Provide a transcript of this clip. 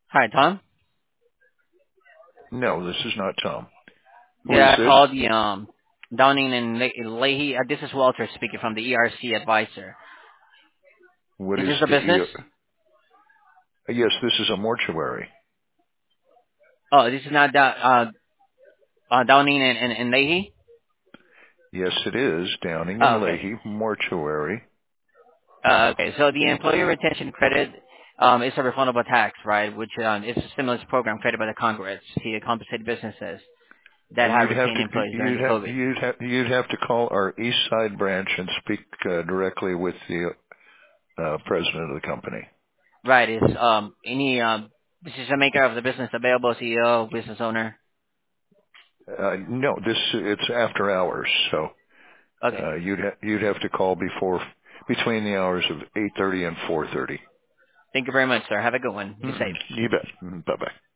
Hi, Tom. No, this is not Tom. Who is Yeah, I this? called the Downing and Leahy. This is Walter speaking from the ERC advisor. What Is is this a the business? Yes, this is a mortuary. Oh, this is not Downing and Leahy? Yes, it is Downing Oh, and okay. Leahy Mortuary. Okay, so the employee retention credit is a refundable tax, right? Which is a stimulus program created by the Congress to compensate businesses that have You'd have retained to employees during you'd the have COVID. you'd have to call our East Side branch and speak directly with the president of the company. Right, is any decision maker of the business available, CEO, business owner? No, it's after hours, so Okay. you'd have to call between the hours of 8:30 and 4:30. Thank you very much, sir. Have a good one. Be safe. You bet. Bye bye.